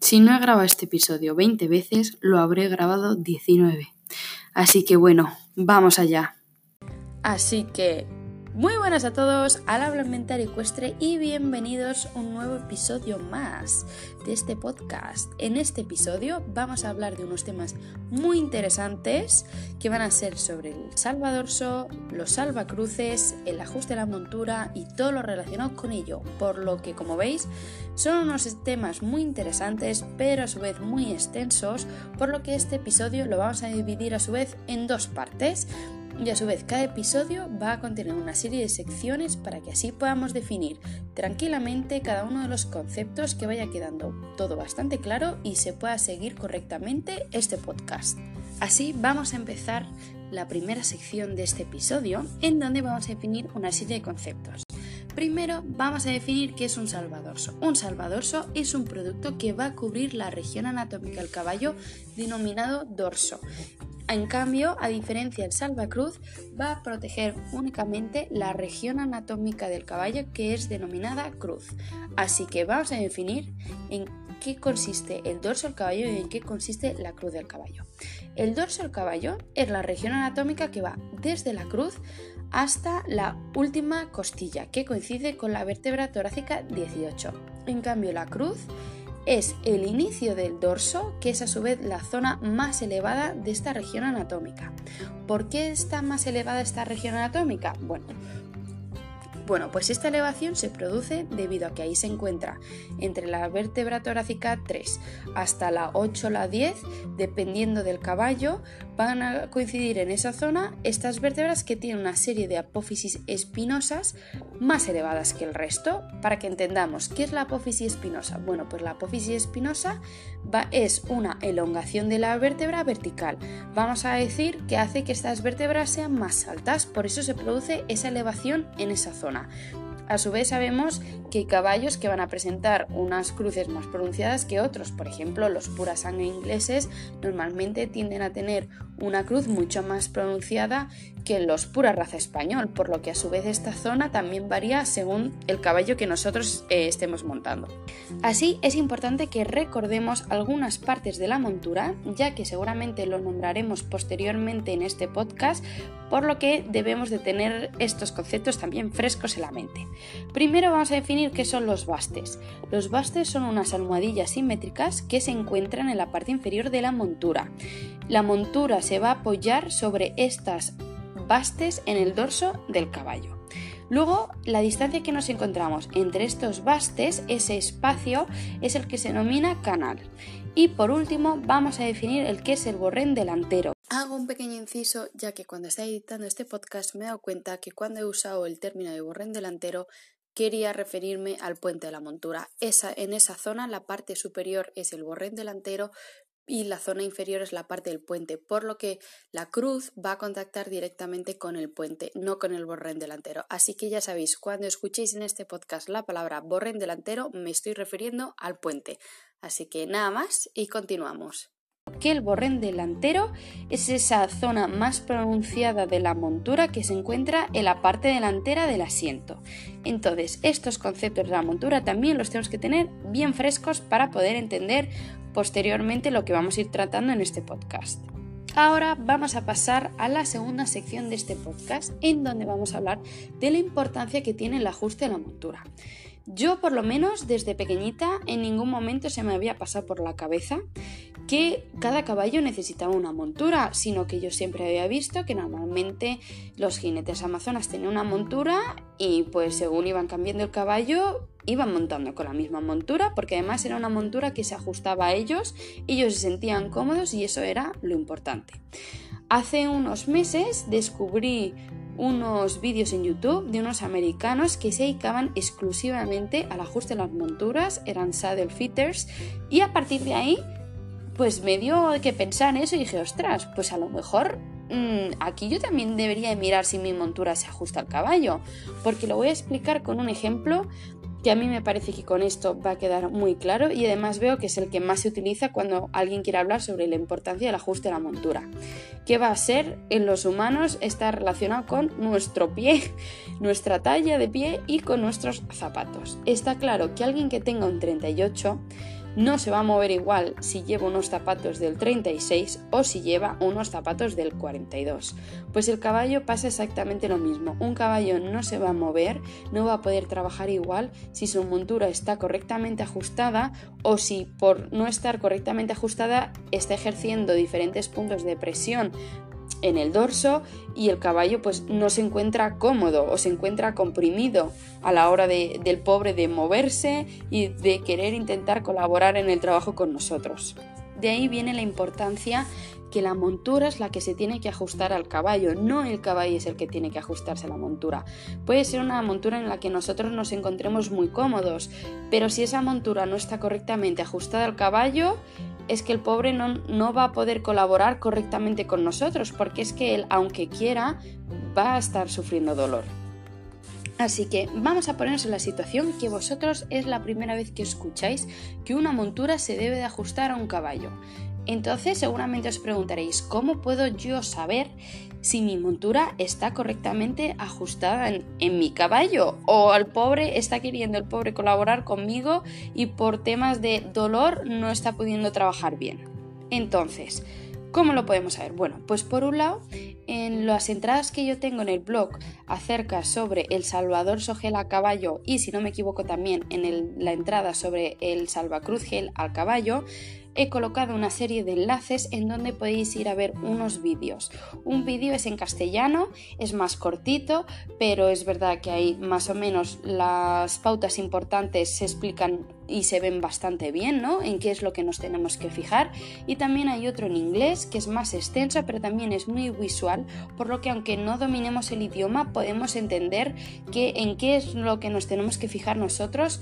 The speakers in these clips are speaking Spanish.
Si no he grabado este episodio 20 veces, lo habré grabado 19. Así que bueno, vamos allá. Así que, muy buenas a todos al Habla Mental Ecuestre y bienvenidos a un nuevo episodio más de este podcast. En este episodio vamos a hablar de unos temas muy interesantes que van a ser sobre el salvadorso, los salvacruces, el ajuste de la montura y todo lo relacionado con ello. Por lo que, como veis, son unos temas muy interesantes pero a su vez muy extensos, por lo que este episodio lo vamos a dividir a su vez en dos partes. Y a su vez cada episodio va a contener una serie de secciones para que así podamos definir tranquilamente cada uno de los conceptos, que vaya quedando todo bastante claro y se pueda seguir correctamente este podcast. Así vamos a empezar la primera sección de este episodio, en donde vamos a definir una serie de conceptos. Primero vamos a definir qué es un salvadorso. Un salvadorso es un producto que va a cubrir la región anatómica del caballo denominado dorso. En cambio, a diferencia del salvacruz, va a proteger únicamente la región anatómica del caballo, que es denominada cruz. Así que vamos a definir en qué consiste el dorso del caballo y en qué consiste la cruz del caballo. El dorso del caballo es la región anatómica que va desde la cruz hasta la última costilla, que coincide con la vértebra torácica 18. En cambio, la cruz es el inicio del dorso, que es a su vez la zona más elevada de esta región anatómica. ¿Por qué está más elevada esta región anatómica? Bueno, pues esta elevación se produce debido a que ahí se encuentra entre la vértebra torácica 3 hasta la 8 o la 10, dependiendo del caballo, van a coincidir en esa zona estas vértebras que tienen una serie de apófisis espinosas más elevadas que el resto. Para que entendamos, ¿qué es la apófisis espinosa? Bueno, pues la apófisis espinosa es una elongación de la vértebra vertical. Vamos a decir que hace que estas vértebras sean más altas, por eso se produce esa elevación en esa zona. A su vez sabemos que hay caballos que van a presentar unas cruces más pronunciadas que otros. Por ejemplo, los pura sangre ingleses normalmente tienden a tener una cruz mucho más pronunciada que los pura raza español, por lo que a su vez esta zona también varía según el caballo que nosotros estemos montando. Así es importante que recordemos algunas partes de la montura, ya que seguramente lo nombraremos posteriormente en este podcast, por lo que debemos de tener estos conceptos también frescos en la mente. Primero vamos a definir qué son los bastes. Los bastes son unas almohadillas simétricas que se encuentran en la parte inferior de la montura. La montura se va a apoyar sobre estas bastes en el dorso del caballo. Luego, la distancia que nos encontramos entre estos bastes, ese espacio, es el que se denomina canal. Y por último, vamos a definir el que es el borrén delantero. Hago un pequeño inciso, ya que cuando estaba editando este podcast me he dado cuenta que cuando he usado el término de borrén delantero quería referirme al puente de la montura. En esa zona la parte superior es el borrén delantero y la zona inferior es la parte del puente, por lo que la cruz va a contactar directamente con el puente, no con el borrén delantero. Así que ya sabéis, cuando escuchéis en este podcast la palabra borrén delantero, me estoy refiriendo al puente. Así que nada más y continuamos. Que el borrén delantero es esa zona más pronunciada de la montura que se encuentra en la parte delantera del asiento. Entonces, estos conceptos de la montura también los tenemos que tener bien frescos para poder entender posteriormente lo que vamos a ir tratando en este podcast. Ahora vamos a pasar a la segunda sección de este podcast, en donde vamos a hablar de la importancia que tiene el ajuste de la montura. Yo, por lo menos, desde pequeñita, en ningún momento se me había pasado por la cabeza que cada caballo necesitaba una montura, sino que yo siempre había visto que normalmente los jinetes amazonas tenían una montura y pues según iban cambiando el caballo, iban montando con la misma montura, porque además era una montura que se ajustaba a ellos se sentían cómodos y eso era lo importante. Hace unos meses descubrí unos vídeos en YouTube de unos americanos que se dedicaban exclusivamente al ajuste de las monturas, eran saddle fitters, y a partir de ahí pues me dio que pensar en eso y dije, ostras, pues a lo mejor aquí yo también debería mirar si mi montura se ajusta al caballo, porque lo voy a explicar con un ejemplo que a mí me parece que con esto va a quedar muy claro y además veo que es el que más se utiliza cuando alguien quiere hablar sobre la importancia del ajuste de la montura, que va a ser en los humanos, está relacionado con nuestro pie, nuestra talla de pie y con nuestros zapatos. Está claro que alguien que tenga un 38 no se va a mover igual si lleva unos zapatos del 36 o si lleva unos zapatos del 42. Pues el caballo pasa exactamente lo mismo. Un caballo no se va a mover, no va a poder trabajar igual si su montura está correctamente ajustada o si por no estar correctamente ajustada está ejerciendo diferentes puntos de presión en el dorso y el caballo pues no se encuentra cómodo o se encuentra comprimido a la hora del pobre de moverse y de querer intentar colaborar en el trabajo con nosotros. De ahí viene la importancia que la montura es la que se tiene que ajustar al caballo, no el caballo es el que tiene que ajustarse a la montura. Puede ser una montura en la que nosotros nos encontremos muy cómodos, pero si esa montura no está correctamente ajustada al caballo, es que el pobre no va a poder colaborar correctamente con nosotros, porque es que él, aunque quiera, va a estar sufriendo dolor. Así que vamos a ponernos en la situación que vosotros es la primera vez que escucháis que una montura se debe de ajustar a un caballo. Entonces seguramente os preguntaréis, ¿cómo puedo yo saber si mi montura está correctamente ajustada en mi caballo? O el pobre está queriendo el pobre colaborar conmigo y por temas de dolor no está pudiendo trabajar bien. Entonces, ¿cómo lo podemos saber? Bueno, pues por un lado, en las entradas que yo tengo en el blog acerca sobre el salvador gel a caballo y si no me equivoco también en la entrada sobre el salvacruz gel al caballo, he colocado una serie de enlaces en donde podéis ir a ver unos vídeos. Un vídeo es en castellano, es más cortito, pero es verdad que ahí más o menos las pautas importantes se explican y se ven bastante bien, ¿no? En qué es lo que nos tenemos que fijar. Y también hay otro en inglés que es más extenso, pero también es muy visual, por lo que aunque no dominemos el idioma, podemos entender en qué es lo que nos tenemos que fijar nosotros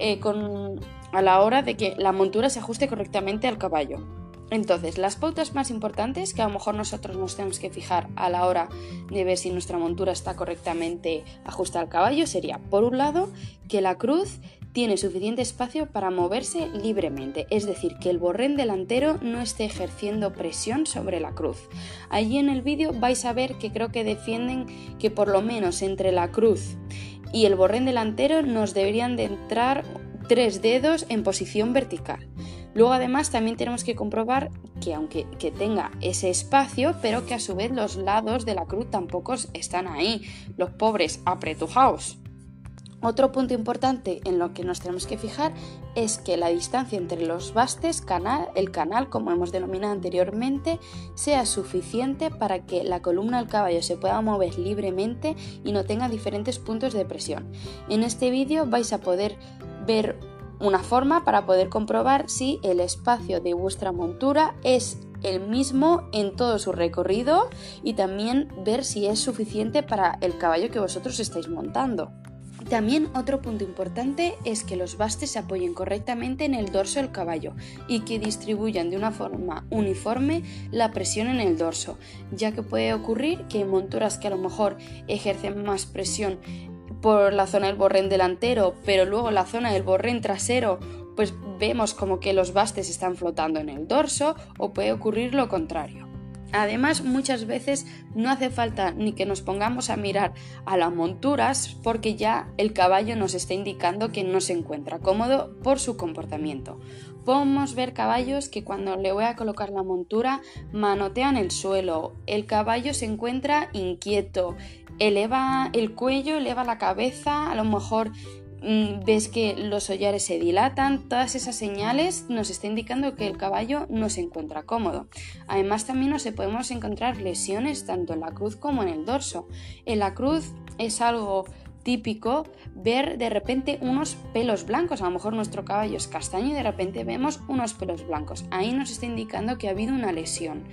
a la hora de que la montura se ajuste correctamente al caballo. Entonces, las pautas más importantes que a lo mejor nosotros nos tenemos que fijar a la hora de ver si nuestra montura está correctamente ajustada al caballo sería, por un lado, que la cruz tiene suficiente espacio para moverse libremente, es decir, que el borrén delantero no esté ejerciendo presión sobre la cruz. Allí en el vídeo vais a ver que creo que defienden que por lo menos entre la cruz y el borrén delantero nos deberían de entrar 3 dedos en posición vertical. Luego además también tenemos que comprobar que aunque tenga ese espacio, pero que a su vez los lados de la cruz tampoco están ahí, los pobres apretujaos. Otro punto importante en lo que nos tenemos que fijar es que la distancia entre los bastes, el canal, como hemos denominado anteriormente, sea suficiente para que la columna del caballo se pueda mover libremente y no tenga diferentes puntos de presión. En este vídeo vais a poder ver una forma para poder comprobar si el espacio de vuestra montura es el mismo en todo su recorrido y también ver si es suficiente para el caballo que vosotros estáis montando. También otro punto importante es que los bastes se apoyen correctamente en el dorso del caballo y que distribuyan de una forma uniforme la presión en el dorso, ya que puede ocurrir que en monturas que a lo mejor ejercen más presión por la zona del borrén delantero, pero luego la zona del borrén trasero, pues vemos como que los bastes están flotando en el dorso, o puede ocurrir lo contrario. Además, muchas veces no hace falta ni que nos pongamos a mirar a las monturas porque ya el caballo nos está indicando que no se encuentra cómodo por su comportamiento. Podemos ver caballos que cuando le voy a colocar la montura manotean el suelo, el caballo se encuentra inquieto, eleva el cuello, eleva la cabeza, a lo mejor ves que los hollares se dilatan. Todas esas señales nos está indicando que el caballo no se encuentra cómodo. Además también nos podemos encontrar lesiones tanto en la cruz como en el dorso. En la cruz es algo típico ver de repente unos pelos blancos. A lo mejor nuestro caballo es castaño y de repente vemos unos pelos blancos. Ahí nos está indicando que ha habido una lesión.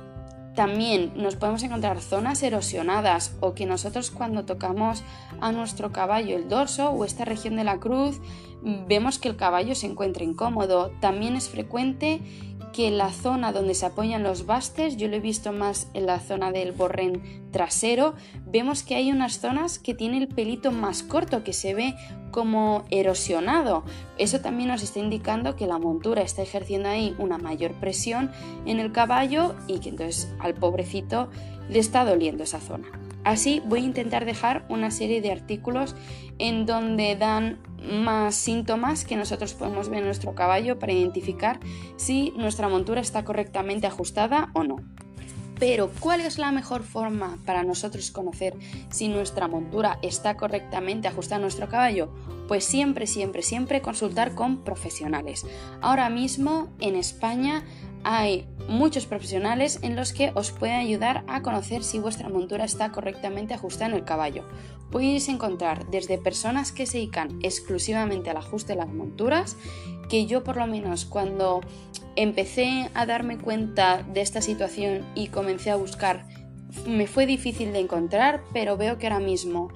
También nos podemos encontrar zonas erosionadas o que nosotros cuando tocamos a nuestro caballo el dorso o esta región de la cruz vemos que el caballo se encuentra incómodo. También es frecuente que la zona donde se apoyan los bastes, yo lo he visto más en la zona del borrén trasero, vemos que hay unas zonas que tiene el pelito más corto, que se ve como erosionado. Eso también nos está indicando que la montura está ejerciendo ahí una mayor presión en el caballo y que entonces al pobrecito le está doliendo esa zona. Así voy a intentar dejar una serie de artículos en donde dan más síntomas que nosotros podemos ver en nuestro caballo para identificar si nuestra montura está correctamente ajustada o no. Pero, ¿cuál es la mejor forma para nosotros conocer si nuestra montura está correctamente ajustada a nuestro caballo? Pues siempre consultar con profesionales. Ahora mismo en España hay muchos profesionales en los que os pueden ayudar a conocer si vuestra montura está correctamente ajustada en el caballo. Podéis encontrar desde personas que se dedican exclusivamente al ajuste de las monturas, que yo por lo menos cuando empecé a darme cuenta de esta situación y comencé a buscar, me fue difícil de encontrar, pero veo que ahora mismo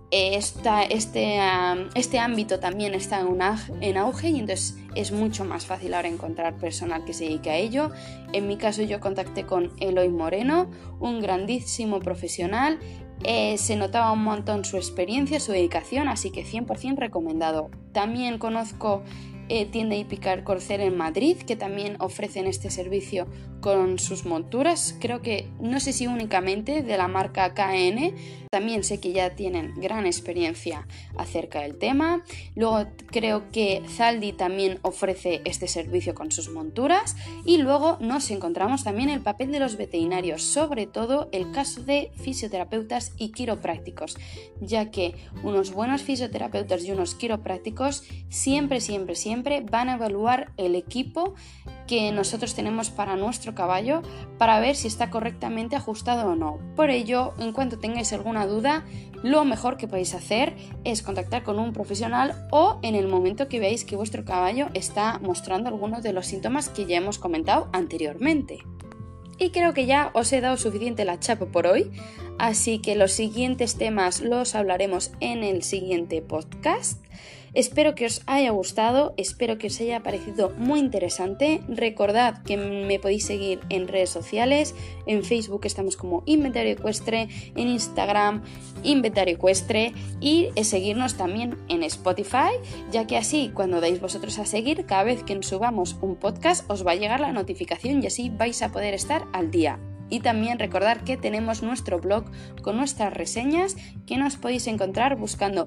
este ámbito también está en auge y entonces es mucho más fácil ahora encontrar personal que se dedique a ello. En mi caso yo contacté con Eloy Moreno, un grandísimo profesional. Se notaba un montón su experiencia, su dedicación, así que 100% recomendado. También conozco tienda hípica Corcel en Madrid, que también ofrecen este servicio con sus monturas. Creo que, no sé si únicamente de la marca KN, también sé que ya tienen gran experiencia acerca del tema. Luego creo que Zaldi también ofrece este servicio con sus monturas. Y luego nos encontramos también el papel de los veterinarios, sobre todo el caso de fisioterapeutas y quiroprácticos, ya que unos buenos fisioterapeutas y unos quiroprácticos siempre van a evaluar el equipo que nosotros tenemos para nuestro caballo para ver si está correctamente ajustado o no. Por ello, en cuanto tengáis alguna duda, lo mejor que podéis hacer es contactar con un profesional o en el momento que veáis que vuestro caballo está mostrando algunos de los síntomas que ya hemos comentado anteriormente. Y creo que ya os he dado suficiente la chapa por hoy, así que los siguientes temas los hablaremos en el siguiente podcast. Espero que os haya gustado, espero que os haya parecido muy interesante. Recordad que me podéis seguir en redes sociales, en Facebook estamos como Inventario Ecuestre, en Instagram Inventario Ecuestre y seguirnos también en Spotify, ya que así cuando dais vosotros a seguir, cada vez que subamos un podcast os va a llegar la notificación y así vais a poder estar al día. Y también recordar que tenemos nuestro blog con nuestras reseñas que nos podéis encontrar buscando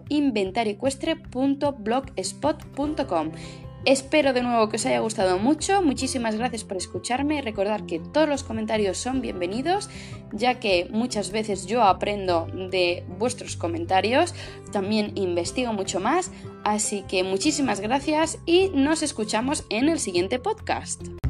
inventarioecuestre.blogspot.com. Espero de nuevo que os haya gustado mucho, muchísimas gracias por escucharme. Recordad que todos los comentarios son bienvenidos, ya que muchas veces yo aprendo de vuestros comentarios, también investigo mucho más, así que muchísimas gracias y nos escuchamos en el siguiente podcast.